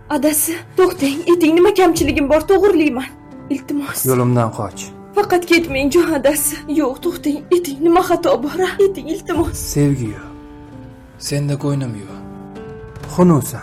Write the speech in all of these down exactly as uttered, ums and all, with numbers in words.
Adasi, to'xtang, eting nima kamchiligim bor, to'g'rilayman. Iltimos. Yo'limdan qoch. Faqat ketmang, jon adasi. Yo'q, to'xtang, eting nima xato bor? Eting, iltimos. Sevgi yo'q. Senda ko'nglim yo'q. Xunuvsan.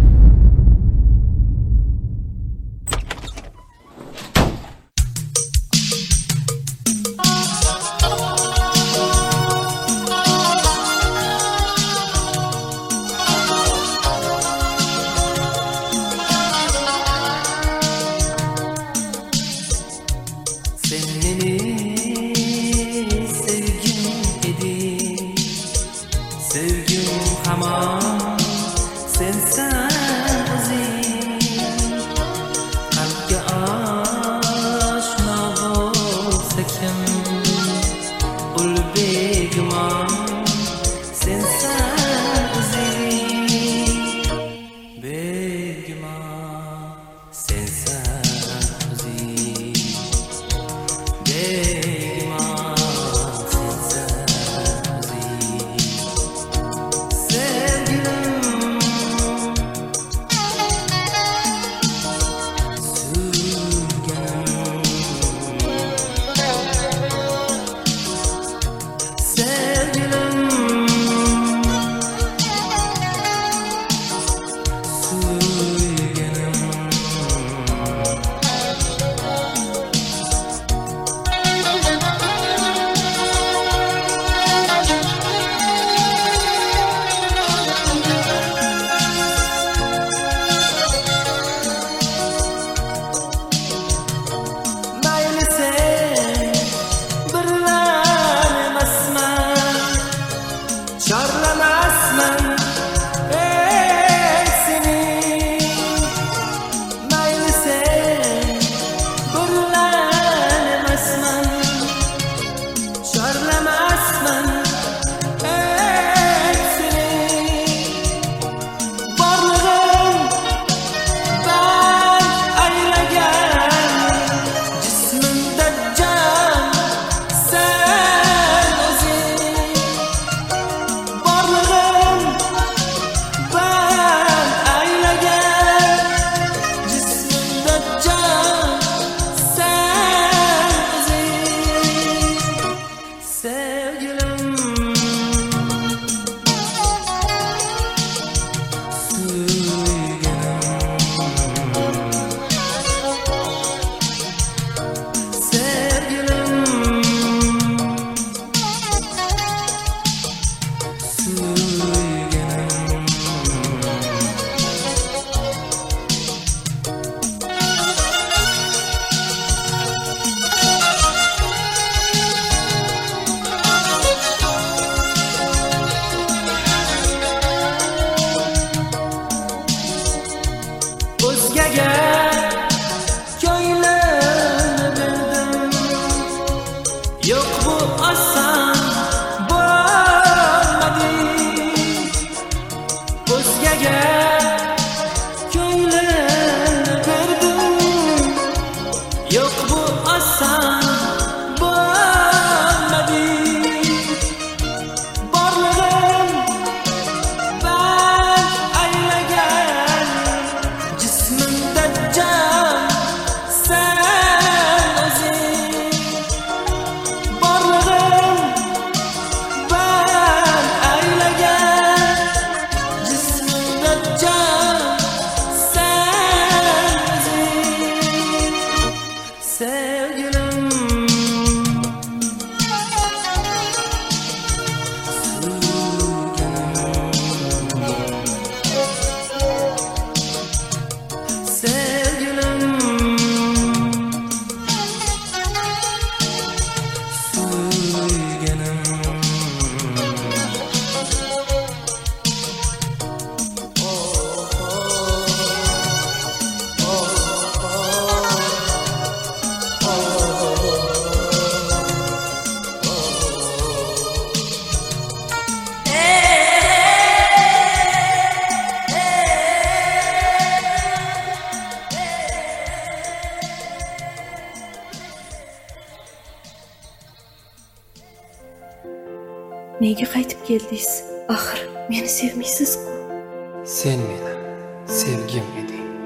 Nega qaytib keldingiz? Axir meni sevmaysiz-ku. Sen meni sevgim eding.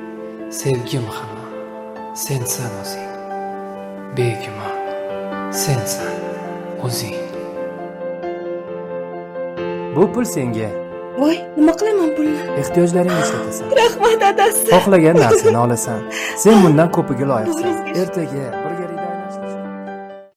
Sevgim hamon sensan o'zing. Begumon sensan o'zing. Bu pul senga. Voy, nima qilaman pulni? Ehtiyojlaringga ishlatasan. Rahmat, dadasi. Xohlagan narsani olasan. Sen bundan ko'piga loyiqsan. Ertaga